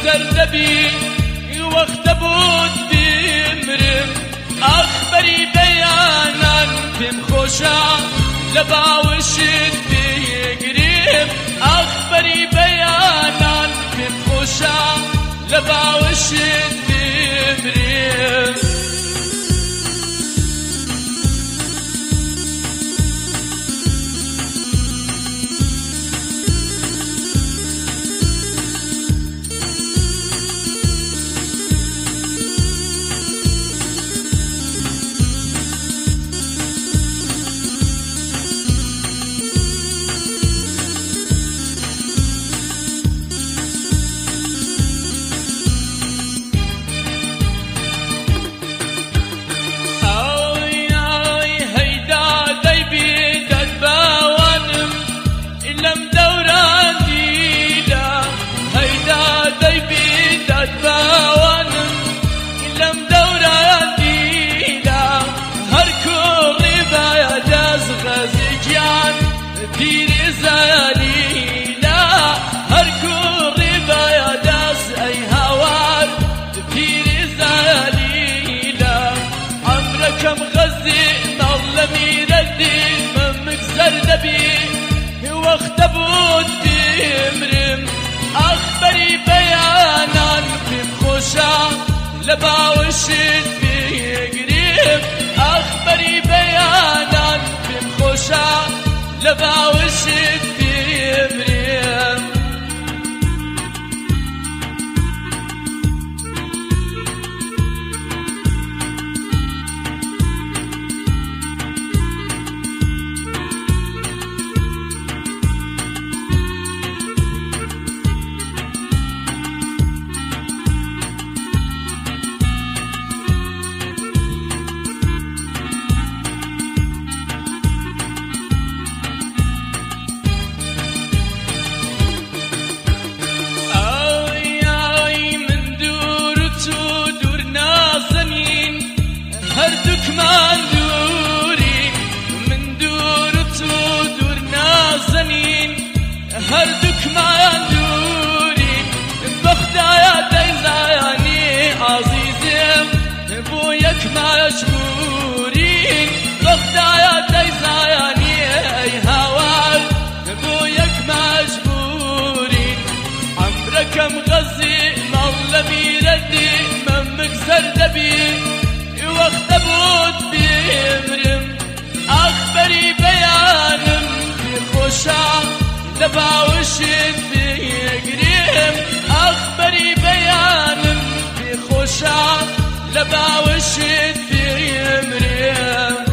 زردبي وقت بود بمرم أخبري بيانا بم خوشا لباوشت بيقريم أخبري بيانا بم خوشا لباوشت بمرم كم غزي نظل ميردي ممك زردبي وقت بود بمرم أخبري بيانا بمخوشا لباوشت بيقريم أخبري بيانا بمخوشا لباوشت بيمرم من دوري من دورت ودور نازنين هردك من دوري بخدايا ديزاني عزيزم بويك مجبورين بخدايا ديزاني اي هوار بويك مجبورين عمرك مغزي مظل ميردي ممك زردبي وقت بود بمرم أخبري بيانم بخوشا لباوشت بيقريم أخبري بيانم بخوشا لباوشت بيمرم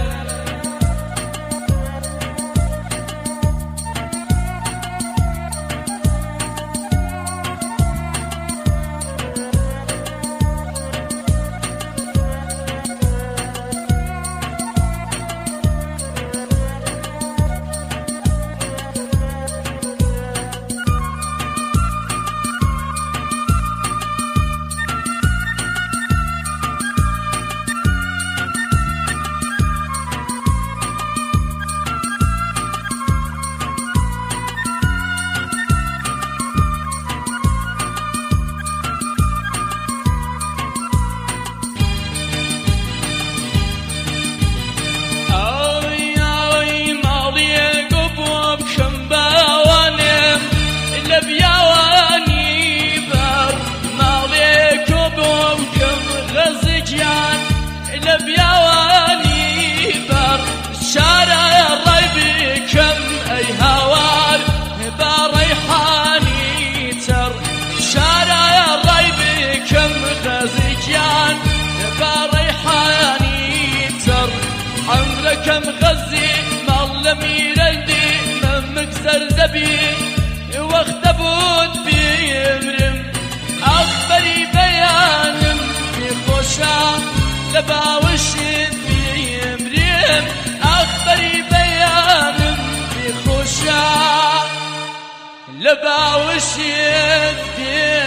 كم غزي مظل ميردي ممك زردبي وقت بود بيمرم أخبري بيانم بخوشا لباوشت بيمرم أخبري بيانم بخوشا لباوشت بيمرم